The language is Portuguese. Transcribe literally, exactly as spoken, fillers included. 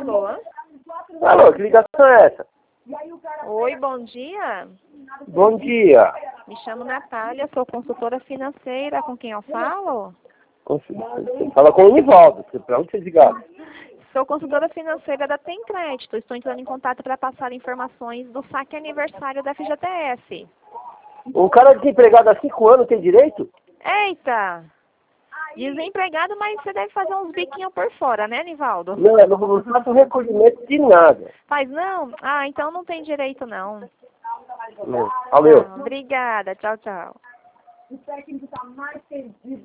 Alô? Alô, que ligação é essa? Oi, bom dia. Bom dia. Me chamo Natália, sou consultora financeira. Com quem eu falo? Você fala com o Nivaldo. Pra onde vocês ligaram? Sou consultora financeira da Tem Crédito. Estou entrando em contato para passar informações do saque aniversário da F G T S. Um cara desempregado há cinco anos tem direito? Eita! Desempregado, mas você deve fazer uns biquinhos por fora, né, Nivaldo? Não, eu não faço recolhimento de nada. Faz não? Ah, então não tem direito, não. Não. Valeu. Ah, obrigada. Tchau, tchau.